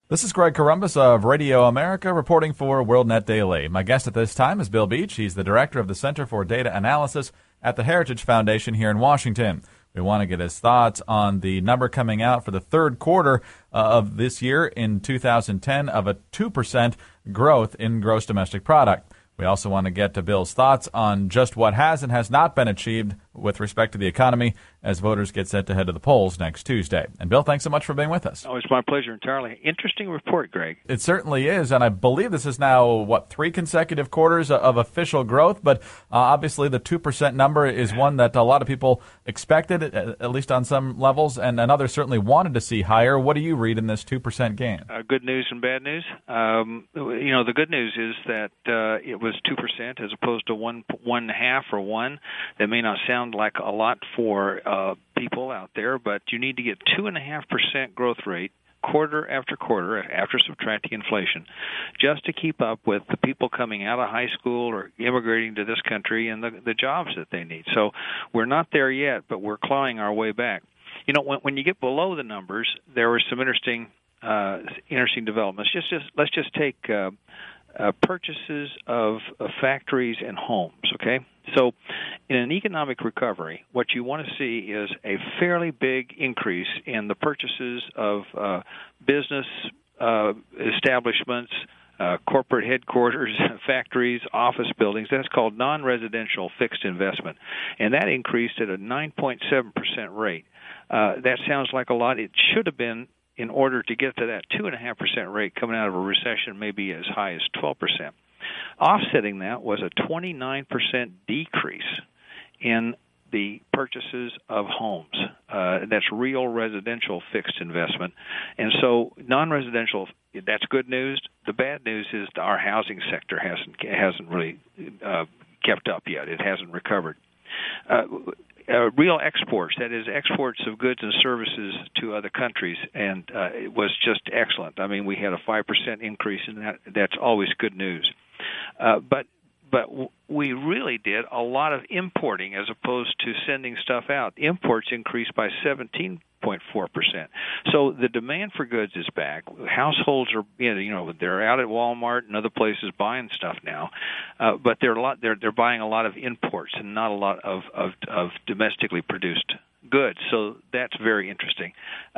This is Greg Corombos of Radio America reporting for WorldNet Daily. My guest at this time is Bill Beach. He's the director of the Center for Data Analysis at the Heritage Foundation here in Washington. We want to get his thoughts on the number coming out for the third quarter of this year in 2010 of a 2% growth in gross domestic product. We also want to get to Bill's thoughts on just what has and has not been achieved with respect to the economy as voters get set to head to the polls next Tuesday. And Bill, thanks so much for being with us. Oh, it's my pleasure entirely. Interesting report, Greg. It certainly is, and I believe this is now, 3 consecutive quarters of official growth, but obviously the 2% number is one that a lot of people expected, at least on some levels, and others certainly wanted to see higher. What do you read in this 2% gain? Good news and bad news. The good news is that it was 2% as opposed to 1.5 or 1. That may not sound like a lot for people out there, but you need to get 2.5% growth rate quarter after quarter after subtracting inflation just to keep up with the people coming out of high school or immigrating to this country and the jobs that they need. So we're not there yet, but we're clawing our way back. You know, when you get below the numbers, there were some interesting developments. Let's just take purchases of factories and homes, okay? So in an economic recovery, what you want to see is a fairly big increase in the purchases of business establishments, corporate headquarters, factories, office buildings. That's called non-residential fixed investment. And that increased at a 9.7% rate. That sounds like a lot. It should have been, in order to get to that 2.5% rate coming out of a recession, maybe as high as 12%. Offsetting that was a 29% decrease in the purchases of homes. That's real residential fixed investment. And so non-residential, that's good news. The bad news is our housing sector hasn't really kept up yet. It hasn't recovered. Real exports, that is exports of goods and services to other countries, and it was just excellent. I mean, we had a 5% increase in that. That's always good news. But we really did a lot of importing as opposed to sending stuff out. Imports increased by 17.4%. So the demand for goods is back. Households are, they're out at Walmart and other places buying stuff now, but they're buying a lot of imports and not a lot of domestically produced goods. So that's very interesting.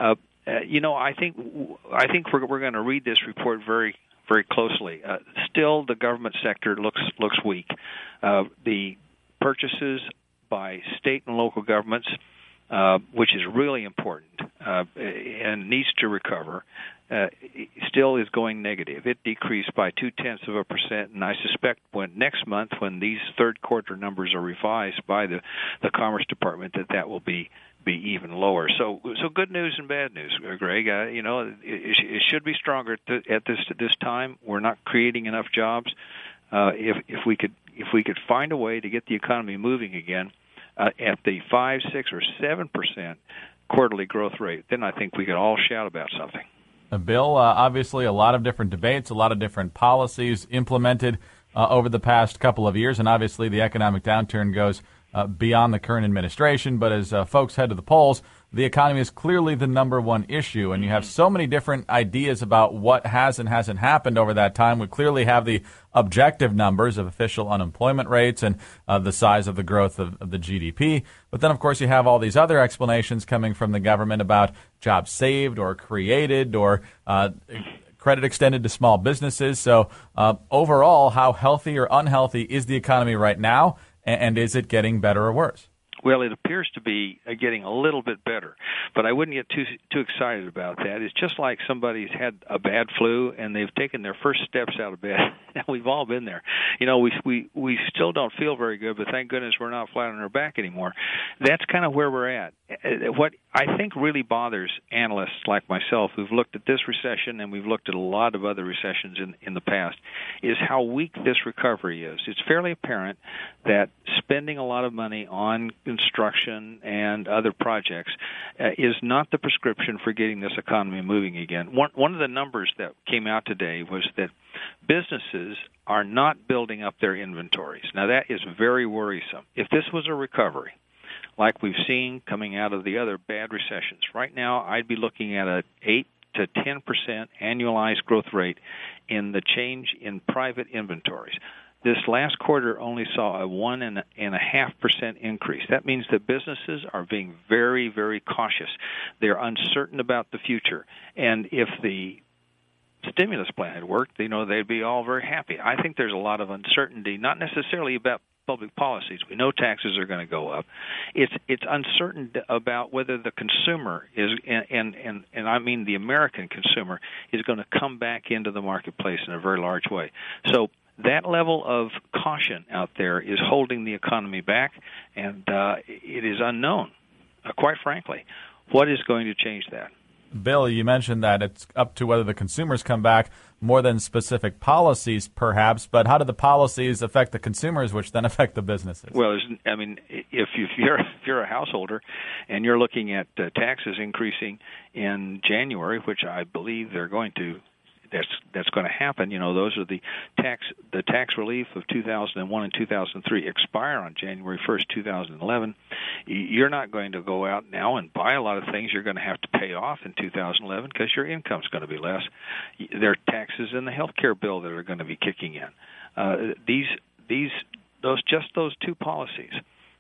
I think we're going to read this report very closely. Still, the government sector looks weak. The purchases by state and local governments, which is really important and needs to recover, still is going negative. It decreased by 0.2%, and I suspect next month, when these third quarter numbers are revised by the Commerce Department, that will be even lower. So good news and bad news, Greg. It should be stronger at this time. We're not creating enough jobs. If we could find a way to get the economy moving again at the 5, 6, or 7% quarterly growth rate, then I think we could all shout about something. Bill, obviously a lot of different debates, a lot of different policies implemented over the past couple of years, and obviously the economic downturn goes beyond the current administration. But as folks head to the polls, the economy is clearly the number one issue, and you have so many different ideas about what has and hasn't happened over that time. We clearly have the objective numbers of official unemployment rates and the size of the growth of the GDP. But then, of course, you have all these other explanations coming from the government about jobs saved or created or credit extended to small businesses. So overall, how healthy or unhealthy is the economy right now, and is it getting better or worse? Well, it appears to be getting a little bit better, but I wouldn't get too excited about that. It's just like somebody's had a bad flu and they've taken their first steps out of bed. We've all been there. We still don't feel very good, but thank goodness we're not flat on our back anymore. That's kind of where we're at. What I think really bothers analysts like myself who've looked at this recession, and we've looked at a lot of other recessions in the past, is how weak this recovery is. It's fairly apparent that spending a lot of money on construction and other projects is not the prescription for getting this economy moving again. One of the numbers that came out today was that businesses are not building up their inventories. Now, that is very worrisome. If this was a recovery, like we've seen coming out of the other bad recessions, right now I'd be looking at a 8 to 10% annualized growth rate in the change in private inventories. This last quarter only saw a 1.5% increase. That means that businesses are being very, very cautious. They're uncertain about the future. And if the stimulus plan had worked, they'd be all very happy. I think there's a lot of uncertainty, not necessarily about public policies. We know taxes are going to go up. It's uncertain about whether the consumer is, and I mean the American consumer, is going to come back into the marketplace in a very large way. So that level of caution out there is holding the economy back, and it is unknown, quite frankly, what is going to change that. Bill, you mentioned that it's up to whether the consumers come back more than specific policies, perhaps, but how do the policies affect the consumers, which then affect the businesses? Well, if you're a householder and you're looking at taxes increasing in January, which I believe they're going to, that's going to happen. Those are the tax relief of 2001 and 2003 expire on January 1st, 2011. You're not going to go out now and buy a lot of things you're going to have to pay off in 2011 because your income's going to be less. There are taxes in the health care bill that are going to be kicking in. Those two policies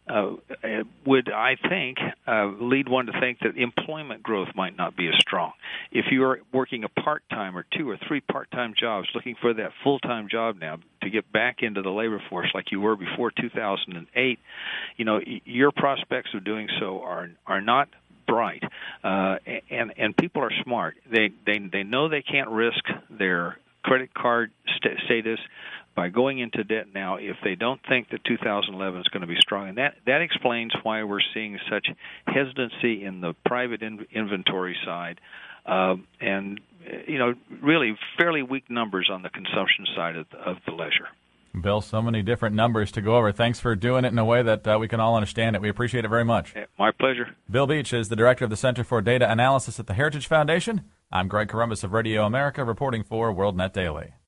would, I think, lead one to think that employment growth might not be as strong. If you're working a part-time or 2 or 3 part-time jobs, looking for that full-time job now to get back into the labor force like you were before 2008, your prospects of doing so are not bright. And people are smart. They know they can't risk their credit card status by going into debt now if they don't think that 2011 is going to be strong. And that explains why we're seeing such hesitancy in the private inventory side and, really fairly weak numbers on the consumption side of the ledger. Bill, so many different numbers to go over. Thanks for doing it in a way that we can all understand it. We appreciate it very much. My pleasure. Bill Beach is the director of the Center for Data Analysis at the Heritage Foundation. I'm Greg Corombos of Radio America reporting for WorldNet Daily.